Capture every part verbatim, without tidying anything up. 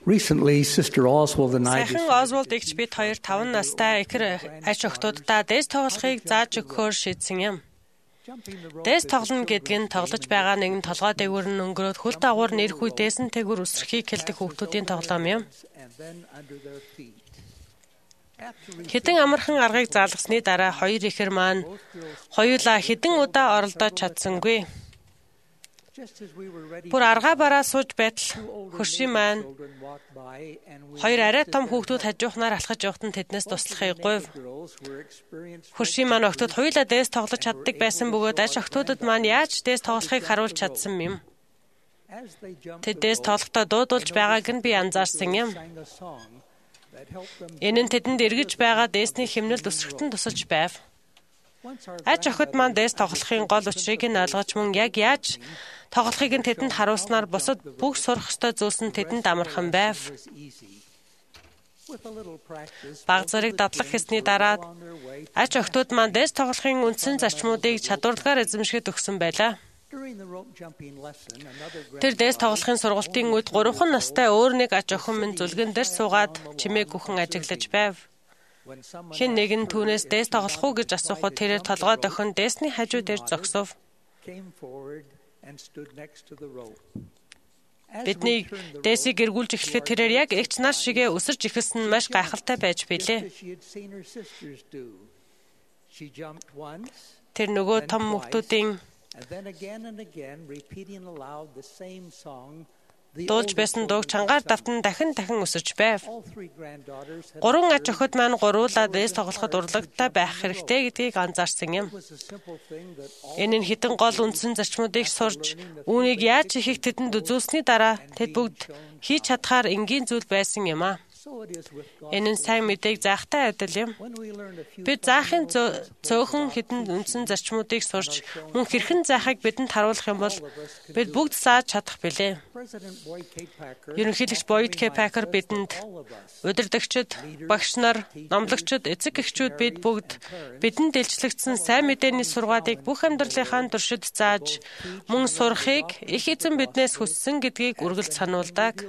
Recently, Sister Oswald and I Сайхан Oswald эгч бид хоёр таван настай ихэр аж охтуудаа дээс тоглохыг зааж өгөхөөр шийдсэн юм. Дээс тоглоно гэдг нь тоглож байгаа нэгэн толгой дээгүүр нь өнгөрөөд хөл дагуур нэрх үе дээсэн тэгүр өсрөхийг хэлдэг хүүхдүүдийн тоглоом юм. Хэдэн амархан аргыг заалгасны дараа хоёр ихэр маань хоёулаа хэдэн удаа оролдож чадсангүй. Бүр аргаа бараа сууж байтал хөршийн маань хоёр арай том хүүхдүүд хажуухнаар алхаж явахад нь тэднээс туслахыг гуйв. Хөршийн маань охтууд хоёулаа дээс тоглож чаддаг байсан бөгөөд аж охтуудад маань яаж дээс тоглохыг харуулж чадсан юм. Тэд дээс тоглохдоо дуудулж байгааг нь би анзаарсан юм. Энэ нь тэдэнд эргэж байгаа дээсний хэмнэлд өсрөхтөн тусалж байв. Аж охид маань дээс тоглохын гол учрыг нь ойлгож мөн яг яаж тоглохыг нь тэдэнд харуулснаар бусад бүх сурах ёстой зүйлс нь тэдэнд амархан байв. Бага зэрэг дадлаг хийсний дараа аж охтууд маань дээс тоглохын үндсэн зарчмуудыг чадварлагаар эзэмшгээд өгсөн байлаа. Тэр дээс тоглохын сургалтын үед гурван настай өөр нэг аж охин минь зүлгэн дээр суугаад чимээг гүхэн ажиглаж байв. Хэн нэг нь түүнээс дээс тоглох уу гэж асуухад тэрээр толгой дохин дээсний хажуу дээр зогсов. Бидний дээсийг эргүүлж эхлэхэд тэрээр яг эгч нар шигээ өсөрж эхэлсэн нь маш гайхалтай байж билээ. Тэр нөгөө том хүүхдүүдийн дуулж байсан дууг чангаар давтан дахин дахин өсөж байв. Гурван аж охид маань гуруулаа дээс тоглоход урлагтай байх хэрэгтэй гэдгийг анзаарсан юм. Энэ нь хэдэн гол үндсэн зарчмуудыг сурж, үүнийг яаж хийхийг тэдэнд үзүүлсний дараа тэд бүгд хийж чадхаар энгийн зүйл байсан юм а. Энэ нь сайн мэдээг заахтай адил юм. Бид заахын цөөхөн хэдэн үндсэн зарчмуудыг сурч, мөн хэрхэн заахыг бидэнд харуулах юм бол бид бүгд зааж чадах билээ. Ерөнхийлөгч Boyd K. Packer бидэнд удирдагчид, багш нар, номлогчид, эцэг эхчүүд бид бүгд бидэнд дэлжлэгдсэн сайн мэдээний сургаалыг бүх амьдралынхаа туршид зааж, мөн сурахыг их эзэн биднээс хүссэн гэдгийг үргэлж сануулдаг.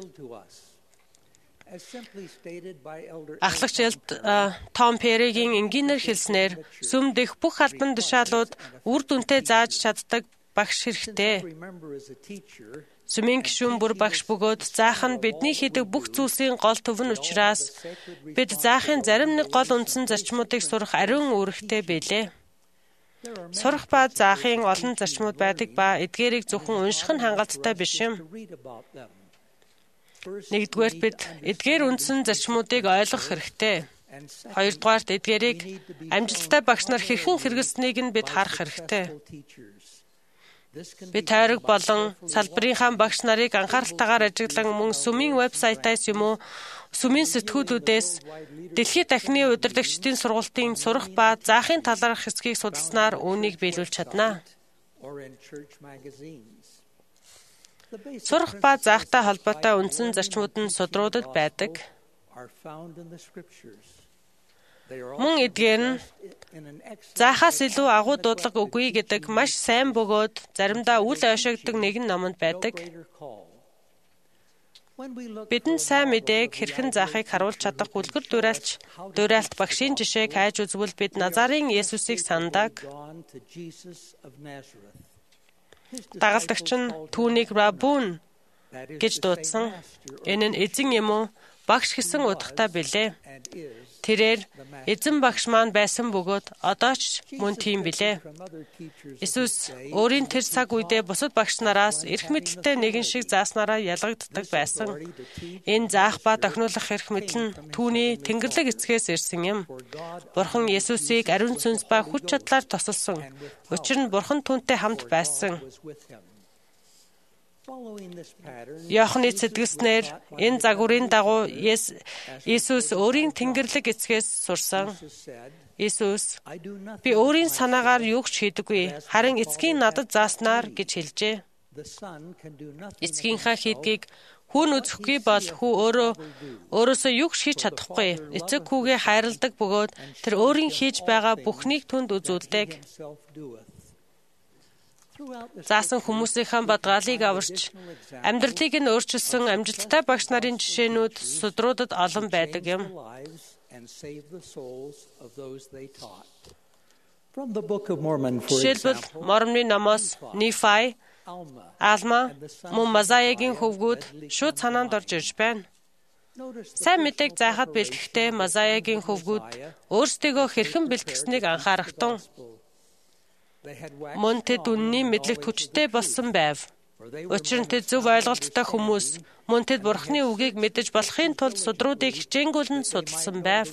Ахлагч Том Перригийн энгийнээр хэлснээр сүм дэх бүх албан тушаалууд үр дүнтэй зааж чаддаг багш хэрэгтэй. Сүмийн гишүүн бүр багш бөгөөд заах нь бидний хийдэг бүх зүйлсийн гол төв нь учраас бид заахын зарим нэг гол үндсэн зарчмуудыг сурах ариун үүрэгтэй байлээ. Сурах ба заахын олон зарчмууд байдаг ба эдгээрийг зөвхөн унших нь хангалттай биш юм. Нэгдүгээрт бид эдгээр үндсэн зарчмуудыг ойлгох хэрэгтэй. Хоёрдугаарт эдгээрийг амжилттай багш нар хэрхэн хэрэглэснийг нь бид харах хэрэгтэй. Бид тойрог болон салбарынхаа багш нарыг анхааралтайгаар ажиглан мөн сүмийн вебсайтаас юм уу сүмийн сэтгүүлүүдээс дэлхийд дахины удирдагчдын сургалтын сурах ба заахын талаарх хэсгийг судалснаар үүнийг биелүүлж чадна. Сурах ба заахтай холбоотой үндсэн зарчмууд нь судруудад байдаг. Мөн эдгээр нь заахаас илүү агуу дуудлага үгүй гэдэг маш сайн бөгөөд заримдаа үл ойшоогддог нэгэн номонд байдаг. Бидэнд сайн мэдээг хэрхэн заахыг харуулж чадах үлгэр дуурайлч дуурайлт багшийн жишээг хайж үзвэл бид Назарын Есүсийг сандаг. Дагалдагч нь түүнийг Рабун гэж дуудсан. Энэ нь эзэн юм уу? Багш гэсэн утгатай билээ. Тэрээр эзэн багш маань байсан бөгөөд одоо ч мөн тийм билээ. Иесус өөрийн тэр цаг үедээ бусад багш нараас эрх мэдэлтэй нэгэн шиг зааснараа ялгагддаг байсан. Энэ заах ба тохируулах эрх мэдэл нь түүний Тэнгэрлэг эцгээс ирсэн юм. Бурхан Иесусийг ариун сүнс ба хүч чадлаар тусалсан. Учир нь Бурхан түүнтэй хамт байсан. Иохны цэдгэснээр энэ загварын дагуу Иесус өөрийн Тэнгэрлэг эцгээс сурсан. Иесус би өөрийн санаагаар юу ч хийдэггүй, харин эцгийн надад зааснаар гэж хэлжээ. Эцгийнхаа хийдгийг хүн үзэхгүй бол хүү өөрөө өөрөөсөө юу ч хийж чадахгүй. Эцэг хүүгээ хайрладаг бөгөөд тэр өөрийн хийж байгаа бүхнийг түнд үзүүлдэг. заасан хүмүүсийнхээ бадгаалыг аварч амьдралыг нь өөрчилсөн амжилттай багш нарын жишээнүүд судруудад олон байдаг юм. Жишээлбэл Мормны номоос Нефай, Алма, мөн Мазаягийн хөвгүүд шууд санаанд орж ирж байна. Сайн мэдээг заахад бэлтгэхдээ Мазаягийн хөвгүүд өөрсдийгөө хэрхэн бэлтгэснийг анхаарахтун. Мөн тэд үнний мэдлэгт хүчтэй болсон байв. Учир нь тэд зөв ойлголттой хүмүүс, мөн тэд Бурхны үгийг мэдэж болохын тулд судруудыг хичээнгүйлэн судалсан байв.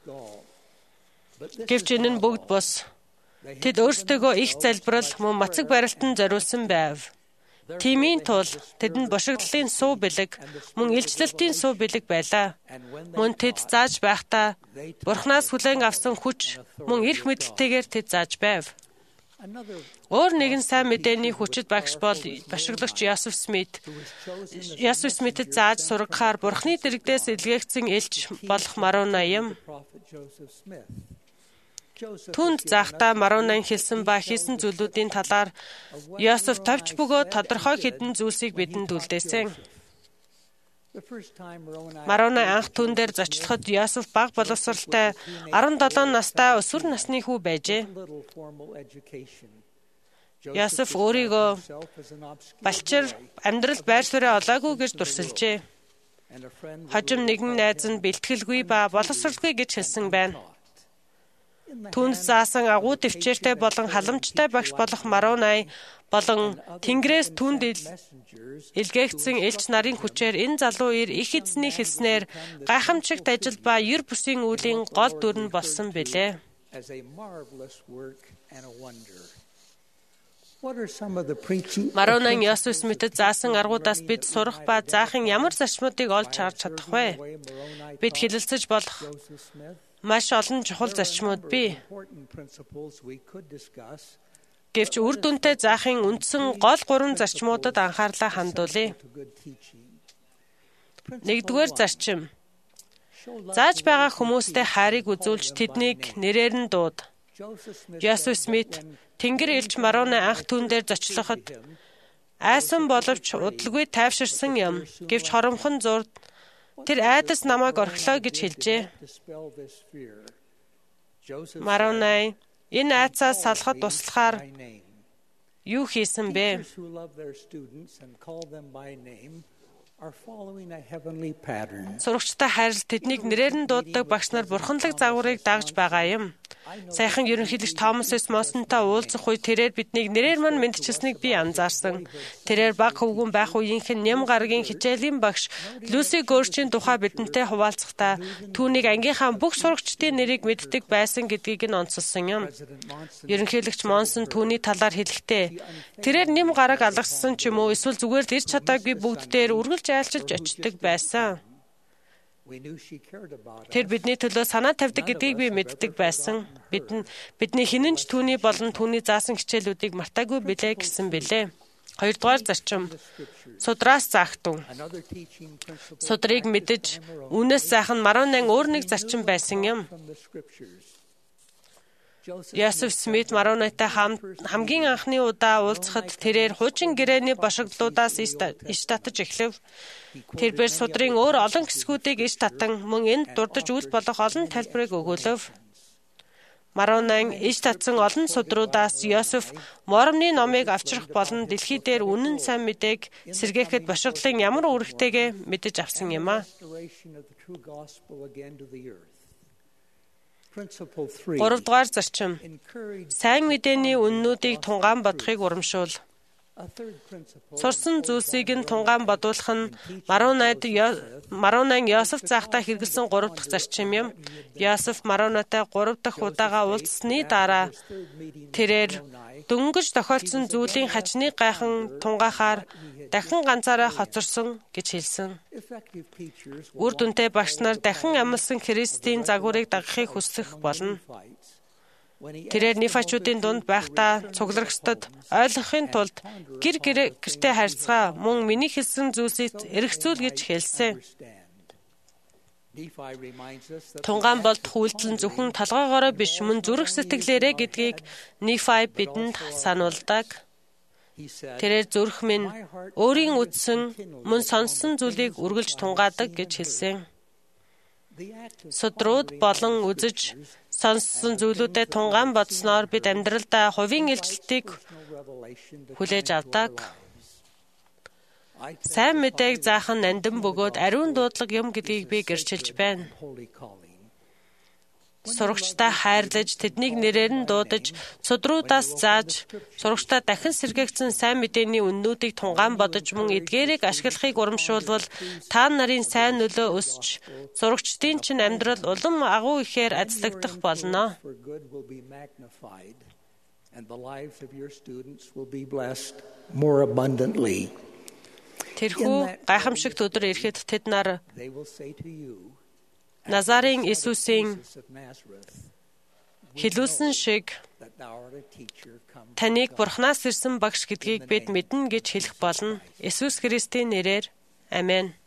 Гэвч энэ нь бүгд бус. Тэд өөрсдөө их залбирал мөн мацаг барилтанд зориулсан байв. Тиймийн тул тэдэнд бошигдлын суу бэлэг, мөн илчлэлтийн суу бэлэг байлаа. Мөн тэд зааж байхдаа Бурхнаас хүлээн авсан хүч, мөн эрх мэдэлтэйгээр тэд зааж байв. Өөр нэгэн сайн мэдээний хүчит багш бол башиглагч Йосеф Смит. Йосеф Смитэд зааж сургахаар Бурхны дэрэгдээс илгээгдсэн элч болох Маруна юм. Түнд заахта Марунан хэлсэн ба хийсэн зүйлүүдийн талаар Йосеф тавьж бөгөөд тодорхой хэдэн зүйлсийг бидэнд үлдээсэн. Маруна анх түн дээр зочлоход Йосеф бага боловсралтай арван долоо настай өсвөр насны хүү байжээ. Йосеф өөрийгөө балчир амьдрал байр суурь олоогүй гэж дурсалжээ. Хожим нэгэн найз нь бэлтгэлгүй ба боловсралгүй гэж хэлсэн байна. Түнд заасан агуу төвчээртэй болон халамжтай багш болох Марунай болон Тэнгэрээс түнд илгээгдсэн элч нарын хүчээр энэ залуу ир их эзний хэлснээр гайхамшигт ажил ба ер бүсийн үеийн гол дүр нь болсон билээ. Марунан Йосеф Смитэд заасан аргуудаас бид сурах ба заахын ямар зарчмуудыг олж харж чадах вэ? Бид хэлэлцэж болох маш олон чухал зарчмууд бий. Гэвч үр дүнтэй заахын үндсэн гол гурван зарчмуудад анхаарлаа хандуулъя. Нэгдүгээр зарчим. Зааж байгаа хүмүүстэй хайрыг үзүүлж тэднийг нэрээр нь дууд. Йосеф Смит Тэнгэр элч Маруна анх түн дээр зочлоход айсан боловч удалгүй тайвширсан юм. Гэвч хоромхон зурд тэр айдас намайг орхилоо гэж хэлжээ. Марунай энэ айцаас салахад туслахаар юу хийсэн бэ? Сурагчтай хайрлал тэднийг нэрээр нь дууддаг багш нар бурханлаг загварыг дагж байгаа юм. Сайхан ерөнхийлөгч Томас С. Монсонтой уулзах үе тэрээр биднийг нэрээр мань мэдчилсэнийг би анзаарсан. Тэрээр баг хөвгүн байх үеийнхэн нэм гарагийн хичээлийн багш Люси Горчийн тухай бидэнтэй хуваалцахдаа түүнийг ангийнхаа бүх сурагчдын нэрийг мэддэг байсан гэдгийг нь онцолсон юм. Ерөнхийлөгч Монсон түүний талаар хэлэхдээ тэрээр нэм гараг алгассан ч юм уу эсвэл зүгээр л ирч чадаагүй бүгд дээр үргэлж айлчилж очдог байсан. Тэр бидний төлөө санаа тавьдаг гэдгийг би мэддэг байсан. Бид нь бидний хинэнч түүний болон түүний заасан хичээлүүдийг мартаагүй билээ гэсэн бэлээ. Хоёрдугаар зарчим. Судраас заахтун. Судрыг мэдэж үнээс заах нь Марунан өөр нэг зарчим байсан юм. Йосеф Смит Марунайтай хамгийн анхны удаа уулзахад тэрээр хуучин гэрээний бошигдлуудаас иш татаж эхлэв. Тэрээр судрын өөр олон хэсгүүдийг иш татан мөн энд дурдж үйл болох олон тайлбарыг өгүүлв. Марунан иш татсан олон судруудаас Йосеф Мормны номыг авчрах болон дэлхий дээр үнэн сайн мэдээг сэргээхэд бошигдлын ямар үүрэгтэйгээ мэдэж авсан юм а. Гуравдугаар зарчим. Сайн мэдээний үннүүдийг тунгаан бодохыг урамшуул. Сурсан зүйлсийг нь тунгаан бодуулах нь Марунайд Марунан Йосеф заахтаа хэрэгэлсэн гурав дахь зарчим юм. Йосеф Марунайтай гурав дахь удаага уулзсны дараа тэрээр дөнгөж тохиолдсон зүйлийн хажныг гайхан тунгаахаар дахин ганцаараа хоцорсон гэж хэлсэн. Үр дүнтэй багш нар дахин амласан Христийн загварыг дагахыг хүсэх болно. Тэрээр Нефачуудын дунд байхдаа цуглархстад ойлгохын тулд гэр гэртээ харьцгаа мөн миний хэлсэн зүйлсийг эргэцүүл гэж хэлсэн. Тунгаан болдох үйлдэл нь зөвхөн толгоогоороо биш мөн зүрх сэтгэлээрээ гэдгийг Нефай бидэнд сануулдаг. Тэрээр зүрх минь өөрийн үтсэн мөн сонссон зүйлийг үргэлж тунгаадаг гэж хэлсэн. Судрууд болон үзэж сонссон зүйлүүдэд тунгаан бодсноор бид амьдралдаа хувийн илчлэлтийг хүлээж авдаг. Сайн мэдээг заах нь нандин бөгөөд ариун дуудлага юм гэдгийг би гэрчилж байна. Сурагчдаа хайрлаж, тэднийг нэрээр нь дуудаж, судруудаас зааж, сурагчдаа дахин сэргээгдсэн сайн мэдээний үннүүдийг тунгаан бодож мөн эдгээрийг ашиглахыг урамшуулвал та нарын сайн нөлөө өсч, сурагчдын чинь амьдрал улам агуу ихээр азлагдах болно. Тэрхүү гайхамшигт өдөр ирэхэд тэд нар Назарын Иесусийн хэлүүлсэн шиг таныг Бурханаас ирсэн багш гэдгийг бид мэднэ гэж хэлэх болно. Иесус Христийн нэрээр. Амен.